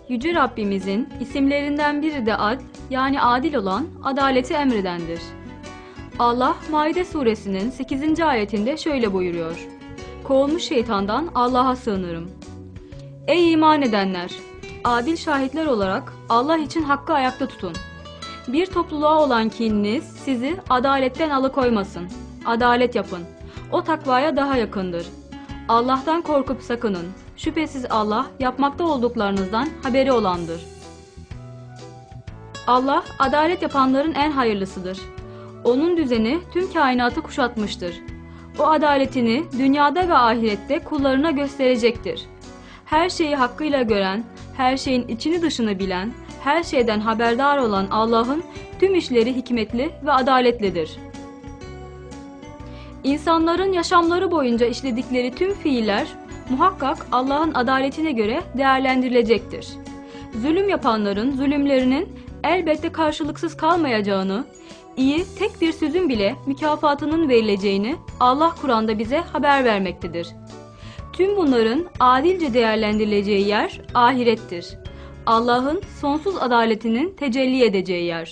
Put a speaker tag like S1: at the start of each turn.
S1: Yüce Rabbimizin isimlerinden biri de Adl, yani adil olan, adaleti emredendir. Allah, Maide suresinin 8. ayetinde şöyle buyuruyor: "Kovulmuş şeytandan Allah'a sığınırım." Ey iman edenler! Adil şahitler olarak Allah için hakkı ayakta tutun. Bir topluluğa olan kininiz sizi adaletten alıkoymasın. Adalet yapın. O takvaya daha yakındır. Allah'tan korkup sakının. Şüphesiz Allah yapmakta olduklarınızdan haberi olandır. Allah adalet yapanların en hayırlısıdır. Onun düzeni tüm kainatı kuşatmıştır. O adaletini dünyada ve ahirette kullarına gösterecektir. Her şeyi hakkıyla gören, her şeyin içini dışını bilen, her şeyden haberdar olan Allah'ın tüm işleri hikmetli ve adaletlidir. İnsanların yaşamları boyunca işledikleri tüm fiiller muhakkak Allah'ın adaletine göre değerlendirilecektir. Zulüm yapanların zulümlerinin elbette karşılıksız kalmayacağını, iyi tek bir sözün bile mükafatının verileceğini Allah Kur'an'da bize haber vermektedir. Tüm bunların adilce değerlendirileceği yer ahirettir. Allah'ın sonsuz adaletinin tecelli edeceği yer.